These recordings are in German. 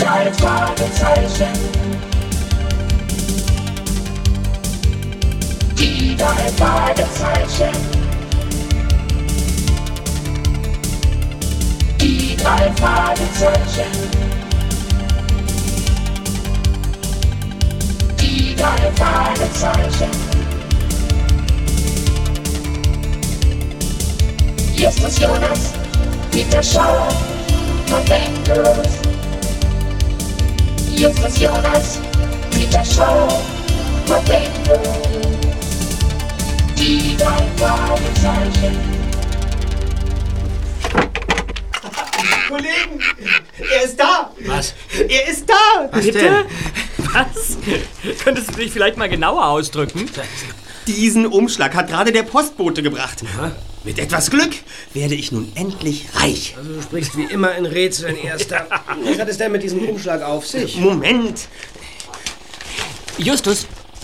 drei Fragezeichen. Die drei Fragezeichen. Die drei Fragezeichen. Die drei Fragezeichen. Justus Jonas, Peter Schauer und Endlos. Justus Jonas, Peter Schauer und Endlos. Die drei Fragezeichen. Kollegen, er ist da! Was? Er ist da! Was Bitte? denn? Was? Könntest du dich vielleicht mal genauer ausdrücken? Diesen Umschlag hat gerade der Postbote gebracht. Ja? Mit etwas Glück werde ich nun endlich reich. Also du sprichst wie immer in Rätseln, Erster. Was hat es denn mit diesem Umschlag auf sich? Moment. Justus,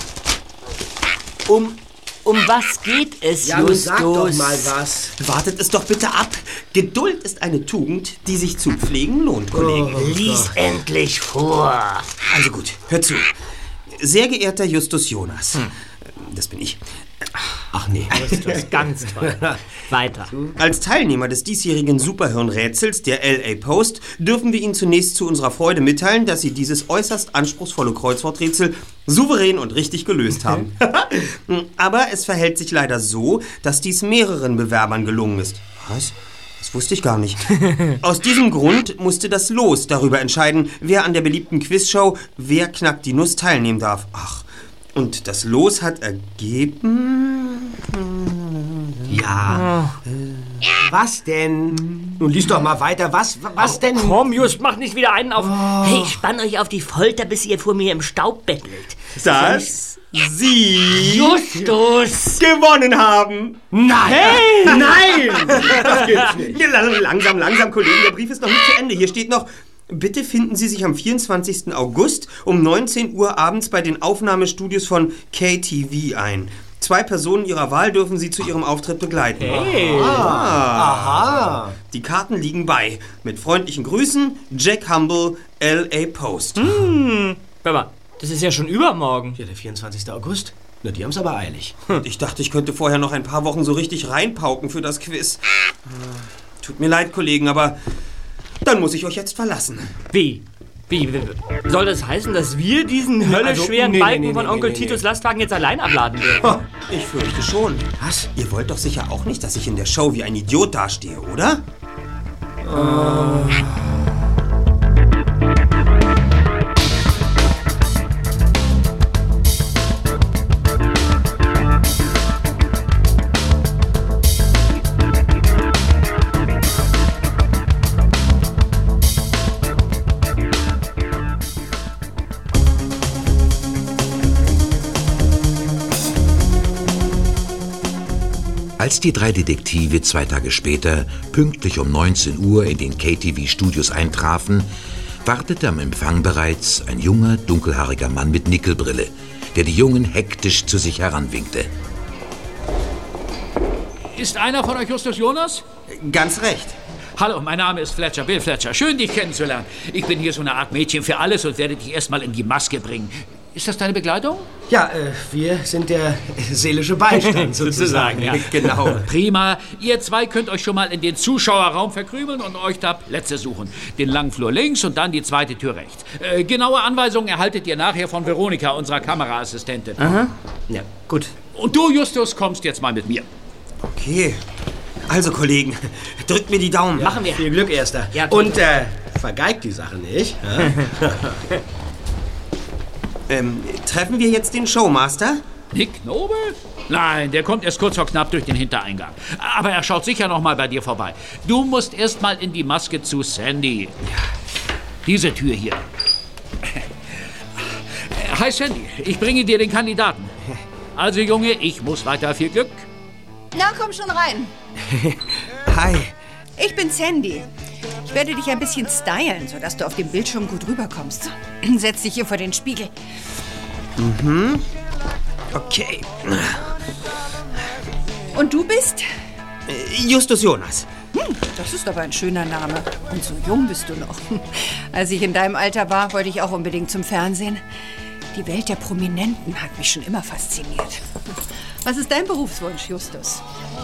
um was geht es, Ja, nun Justus? sag doch mal was. Wartet es doch bitte ab. Geduld ist eine Tugend, die sich zu pflegen lohnt, Kollegen. Lies endlich vor. Also gut, hört zu. Sehr geehrter Justus Jonas. Das bin ich. Ach nee. Justus, ganz toll. Weiter. Als Teilnehmer des diesjährigen Superhirnrätsels der LA Post dürfen wir Ihnen zunächst zu unserer Freude mitteilen, dass Sie dieses äußerst anspruchsvolle Kreuzworträtsel souverän und richtig gelöst haben. Aber es verhält sich leider so, dass dies mehreren Bewerbern gelungen ist. Was? Das wusste ich gar nicht. Aus diesem Grund musste das Los darüber entscheiden, wer an der beliebten Quizshow Wer knackt die Nuss teilnehmen darf. Ach, und das Los hat ergeben... Ja. Was denn? Nun lies doch mal weiter. Was denn? Komm, Just, mach nicht wieder einen auf... Hey, ich spann euch auf die Folter, bis ihr vor mir im Staub bettelt. Dass Sie Justus! gewonnen haben. Nein! Hey! Nein! Das gibt's nicht. Ja, langsam, Kollegen. Der Brief ist noch nicht zu Ende. Hier steht noch: Bitte finden Sie sich am 24. August um 19 Uhr abends bei den Aufnahmestudios von KTV ein. 2 Personen Ihrer Wahl dürfen Sie zu Ihrem Auftritt begleiten. Hey! Aha! Die Karten liegen bei. Mit freundlichen Grüßen, Jack Humble, LA Post. Hör mal, das ist ja schon übermorgen. Ja, der 24. August. Na, die haben's aber eilig. Ich dachte, ich könnte vorher noch ein paar Wochen so richtig reinpauken für das Quiz. Tut mir leid, Kollegen, aber dann muss ich euch jetzt verlassen. Wie? Soll das heißen, dass wir diesen hölleschweren Balken von Onkel Titus Lastwagen jetzt allein abladen werden? Ich fürchte schon. Was? Ihr wollt doch sicher auch nicht, dass ich in der Show wie ein Idiot dastehe, oder? Als die 3 Detektive 2 Tage später pünktlich um 19 Uhr in den KTV-Studios eintrafen, wartete am Empfang bereits ein junger, dunkelhaariger Mann mit Nickelbrille, der die Jungen hektisch zu sich heranwinkte. Ist einer von euch Justus Jonas? Ganz recht. Hallo, mein Name ist Fletcher, Bill Fletcher. Schön, dich kennenzulernen. Ich bin hier so eine Art Mädchen für alles und werde dich erstmal in die Maske bringen. Ist das deine Begleitung? Ja, wir sind der seelische Beistand sozusagen. Ja. Genau. Prima. Ihr 2 könnt euch schon mal in den Zuschauerraum verkrümeln und euch da Plätze suchen. Den langen Flur links und dann die zweite Tür rechts. Genaue Anweisungen erhaltet ihr nachher von Veronika, unserer Kameraassistentin. Aha. Ja, gut. Und du, Justus, kommst jetzt mal mit mir. Okay. Also, Kollegen, drückt mir die Daumen. Machen wir. Viel Glück, Erster. Ja, und vergeigt die Sache nicht. Ja? Treffen wir jetzt den Showmaster? Nick Nobel? Nein, der kommt erst kurz vor knapp durch den Hintereingang. Aber er schaut sicher noch mal bei dir vorbei. Du musst erst mal in die Maske zu Sandy. Diese Tür hier. Hi Sandy, ich bringe dir den Kandidaten. Also Junge, ich muss weiter. Viel Glück. Na, komm schon rein. Hi. Ich bin Sandy. Ich werde dich ein bisschen stylen, sodass du auf dem Bildschirm gut rüberkommst. Setz dich hier vor den Spiegel. Okay. Und du bist? Justus Jonas. Das ist aber ein schöner Name. Und so jung bist du noch. Als ich in deinem Alter war, wollte ich auch unbedingt zum Fernsehen. Die Welt der Prominenten hat mich schon immer fasziniert. Was ist dein Berufswunsch, Justus?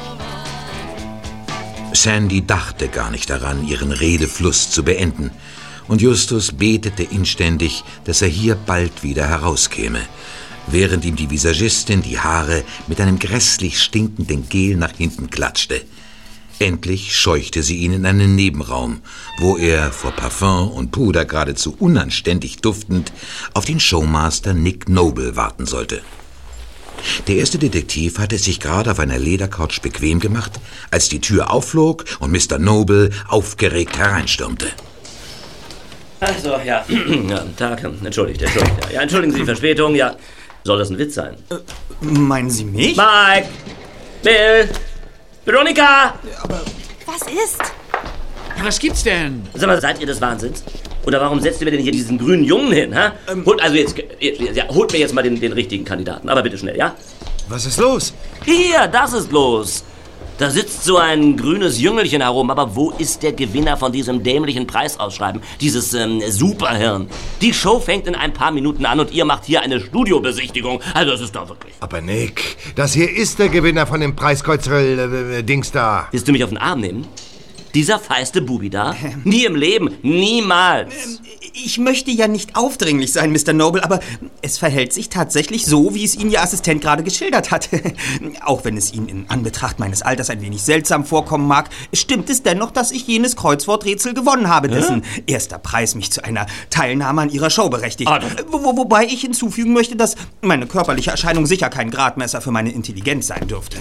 Sandy dachte gar nicht daran, ihren Redefluss zu beenden. Und Justus betete inständig, dass er hier bald wieder herauskäme, während ihm die Visagistin die Haare mit einem grässlich stinkenden Gel nach hinten klatschte. Endlich scheuchte sie ihn in einen Nebenraum, wo er vor Parfum und Puder geradezu unanständig duftend auf den Showmaster Nick Noble warten sollte. Der erste Detektiv hatte es sich gerade auf einer Ledercouch bequem gemacht, als die Tür aufflog und Mr. Noble aufgeregt hereinstürmte. Also, ja. Tag. Entschuldigt. Ja, entschuldigen Sie die Verspätung. Ja, soll das ein Witz sein? Meinen Sie mich? Mike! Bill! Veronika! Was ist? Ja, was gibt's denn? Sag mal, seid ihr des Wahnsinns? Oder warum setzt ihr mir denn hier diesen grünen Jungen hin, hä? Holt mir jetzt mal den richtigen Kandidaten. Aber bitte schnell, ja? Was ist los? Hier, das ist los. Da sitzt so ein grünes Jüngelchen herum. Aber wo ist der Gewinner von diesem dämlichen Preisausschreiben? Dieses Superhirn. Die Show fängt in ein paar Minuten an und ihr macht hier eine Studiobesichtigung. Also das ist doch wirklich... Aber Nick, das hier ist der Gewinner von dem Preiskreuzerl-Dings da. Willst du mich auf den Arm nehmen? Dieser feiste Bubi da? Nie im Leben. Niemals. Ich möchte ja nicht aufdringlich sein, Mr. Noble, aber es verhält sich tatsächlich so, wie es Ihnen Ihr Assistent gerade geschildert hat. Auch wenn es Ihnen in Anbetracht meines Alters ein wenig seltsam vorkommen mag, stimmt es dennoch, dass ich jenes Kreuzworträtsel gewonnen habe, dessen erster Preis mich zu einer Teilnahme an Ihrer Show berechtigt. Wobei ich hinzufügen möchte, dass meine körperliche Erscheinung sicher kein Gradmesser für meine Intelligenz sein dürfte.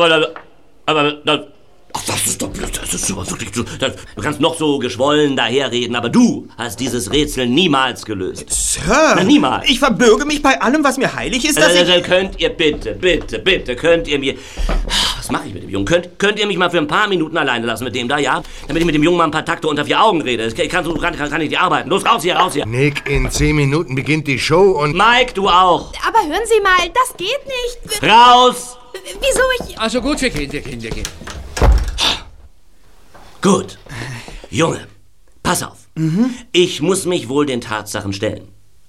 Ach, das ist super, wirklich. Du kannst noch so geschwollen daherreden, aber du hast dieses Rätsel niemals gelöst. Sir, Na, niemals. Ich verbürge mich bei allem, was mir heilig ist, dass ich... Könnt ihr bitte, könnt ihr mir... Was mache ich mit dem Jungen? Könnt ihr mich mal für ein paar Minuten alleine lassen mit dem da, ja? Damit ich mit dem Jungen mal ein paar Takte unter 4 Augen rede. Kann ich nicht arbeiten. Los, raus hier. Nick, in 10 Minuten beginnt die Show und... Mike, du auch. Aber hören Sie mal, das geht nicht. Raus! Wieso Also gut, wir gehen. Gut. Junge, pass auf. Ich muss mich wohl den Tatsachen stellen.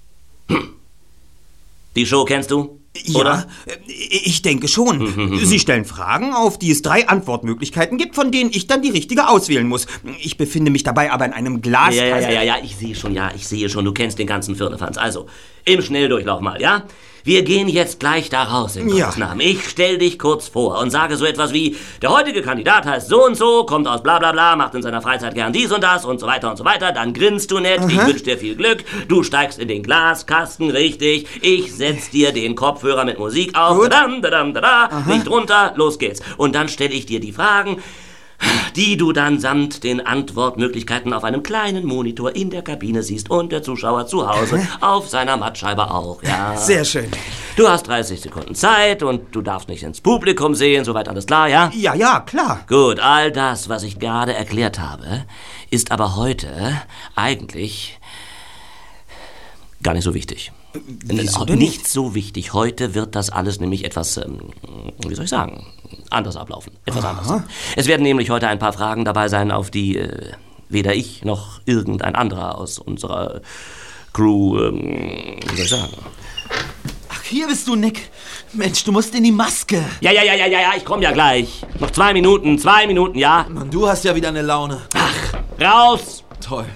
Die Show kennst du? Ja, oder? Ich denke schon. Sie stellen Fragen, auf die es 3 Antwortmöglichkeiten gibt, von denen ich dann die richtige auswählen muss. Ich befinde mich dabei aber in einem Glaskasten. Ja, ich sehe schon, du kennst den ganzen Firlefanz. Also, im Schnelldurchlauf mal, ja? Wir gehen jetzt gleich da raus, in Gottes Namen. Ich stell dich kurz vor und sage so etwas wie, der heutige Kandidat heißt so und so, kommt aus bla bla bla, macht in seiner Freizeit gern dies und das und so weiter und so weiter. Dann grinst du nett, ich wünsch dir viel Glück, du steigst in den Glaskasten, richtig, ich setz dir den Kopfhörer mit Musik auf, Licht runter, los geht's. Und dann stelle ich dir die Fragen, die du dann samt den Antwortmöglichkeiten auf einem kleinen Monitor in der Kabine siehst und der Zuschauer zu Hause auf seiner Mattscheibe auch, ja. Sehr schön. Du hast 30 Sekunden Zeit und du darfst nicht ins Publikum sehen, soweit alles klar, ja? Ja, klar. Gut, all das, was ich gerade erklärt habe, ist aber heute eigentlich gar nicht so wichtig. Wieso denn Nicht so wichtig. Heute wird das alles nämlich etwas, anders ablaufen. Etwas anders. Es werden nämlich heute ein paar Fragen dabei sein, auf die weder ich noch irgendein anderer aus unserer Crew, Ach, hier bist du, Nick. Mensch, du musst in die Maske. Ja, ich komm ja gleich. Noch 2 Minuten, ja? Mann, du hast ja wieder eine Laune. Ach, raus! Toll.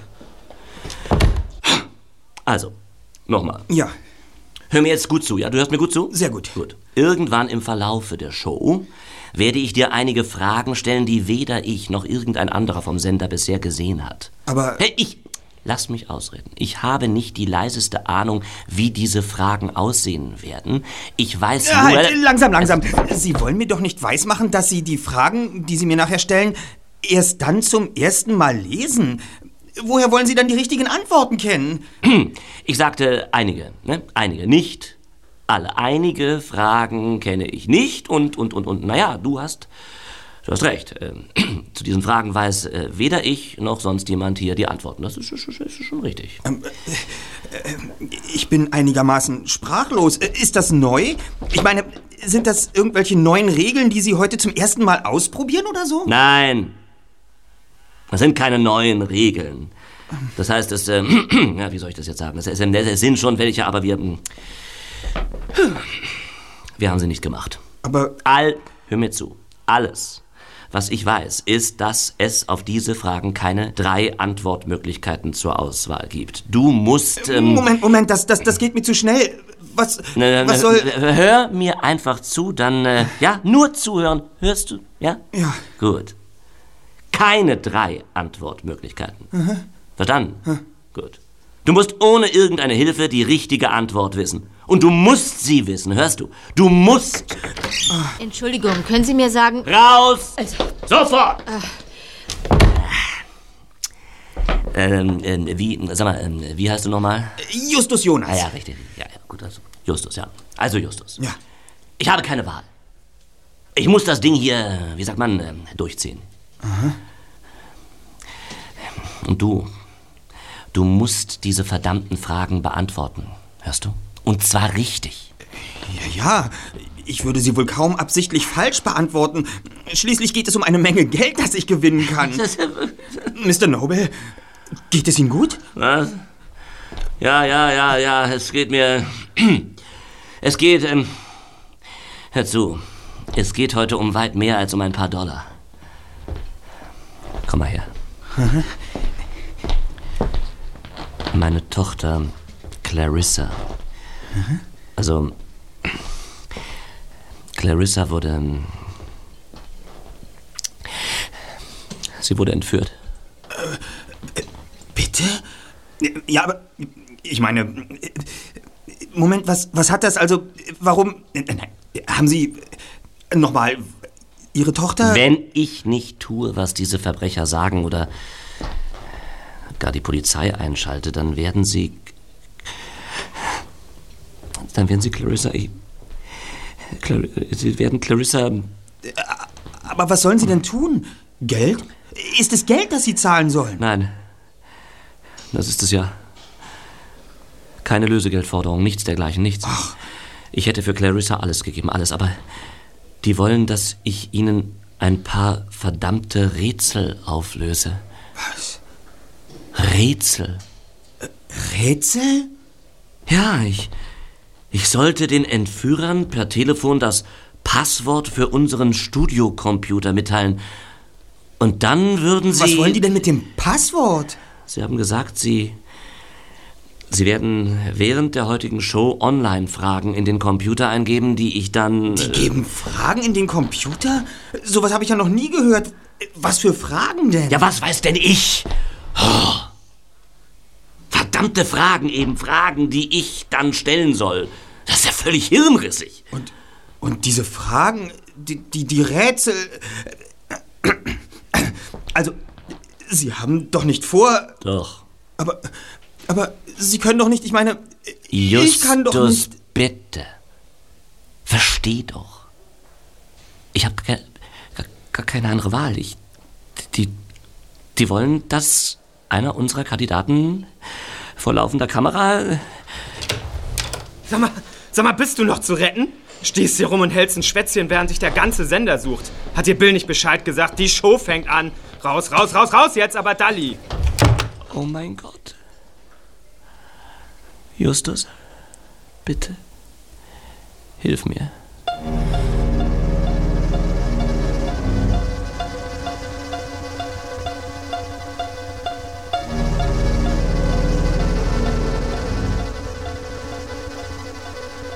Also, nochmal. Ja. Hör mir jetzt gut zu, ja? Du hörst mir gut zu? Sehr gut. Gut. Irgendwann im Verlaufe der Show werde ich dir einige Fragen stellen, die weder ich noch irgendein anderer vom Sender bisher gesehen hat. Aber... Hey, lass mich ausreden. Ich habe nicht die leiseste Ahnung, wie diese Fragen aussehen werden. Ich weiß nur... Halt, langsam. Sie wollen mir doch nicht weismachen, dass Sie die Fragen, die Sie mir nachher stellen, erst dann zum ersten Mal lesen. Woher wollen Sie dann die richtigen Antworten kennen? Ich sagte einige, ne? Einige, nicht alle. Einige Fragen kenne ich nicht und naja, du hast recht. Zu diesen Fragen weiß weder ich noch sonst jemand hier die Antworten. Das ist schon richtig. Ich bin einigermaßen sprachlos. Ist das neu? Ich meine, sind das irgendwelche neuen Regeln, die Sie heute zum ersten Mal ausprobieren oder so? Nein. Das sind keine neuen Regeln. Das heißt, wie soll ich das jetzt sagen? Es sind schon welche, aber wir haben sie nicht gemacht. Aber... Hör mir zu. Alles, was ich weiß, ist, dass es auf diese Fragen keine 3 Antwortmöglichkeiten zur Auswahl gibt. Du musst... Moment, das geht mir zu schnell. Was soll... Hör mir einfach zu, dann... nur zuhören. Hörst du? Ja? Ja. Gut. Keine 3 Antwortmöglichkeiten. Verstanden? Gut. Du musst ohne irgendeine Hilfe die richtige Antwort wissen. Und du musst sie wissen, hörst du? Du musst... Entschuldigung, können Sie mir sagen... Raus! Sofort! Wie heißt du nochmal? Justus Jonas. Ja, richtig. Ja, gut, also Justus, ja. Also Justus. Ja. Ich habe keine Wahl. Ich muss das Ding hier, durchziehen. Aha. Und du musst diese verdammten Fragen beantworten, hörst du? Und zwar richtig. Ja, ich würde sie wohl kaum absichtlich falsch beantworten. Schließlich geht es um eine Menge Geld, das ich gewinnen kann. Mr. Noble, geht es Ihnen gut? Was? Ja, es geht mir... Es geht... Hör zu, es geht heute um weit mehr als um ein paar Dollar. Komm mal her. Mhm. Meine Tochter Clarissa. Mhm. Also, Clarissa wurde... Sie wurde entführt. Bitte? Ja, aber ich meine... Moment, was hat das also... Warum... Haben Sie... Nochmal... Ihre Tochter... Wenn ich nicht tue, was diese Verbrecher sagen oder gar die Polizei einschalte, dann werden Sie Clarissa... Sie werden Clarissa... Aber was sollen Sie denn tun? Geld? Ist es Geld, das Sie zahlen sollen? Nein. Das ist es ja. Keine Lösegeldforderung, nichts dergleichen, nichts. Ach. Ich hätte für Clarissa alles gegeben, alles, aber die wollen, dass ich ihnen ein paar verdammte Rätsel auflöse. Was? Rätsel. Rätsel? Ja, ich sollte den Entführern per Telefon das Passwort für unseren Studiocomputer mitteilen. Und dann würden sie... Was wollen die denn mit dem Passwort? Sie haben gesagt, Sie werden während der heutigen Show Online-Fragen in den Computer eingeben, die ich dann... Die geben Fragen in den Computer? Sowas habe ich ja noch nie gehört. Was für Fragen denn? Ja, was weiß denn ich? Oh. Verdammte Fragen eben, Fragen, die ich dann stellen soll. Das ist ja völlig hirnrissig. Und diese Fragen, die Rätsel... Also, Sie haben doch nicht vor... Doch. Aber Sie können doch nicht, ich meine... Justus, ich kann doch nicht... Bitte. Versteh doch. Ich habe gar keine andere Wahl. Die wollen, dass einer unserer Kandidaten vor laufender Kamera... Sag mal, bist du noch zu retten? Stehst hier rum und hältst ein Schwätzchen, während sich der ganze Sender sucht. Hat dir Bill nicht Bescheid gesagt? Die Show fängt an. Raus jetzt, aber Dalli. Oh mein Gott. Justus, bitte, hilf mir.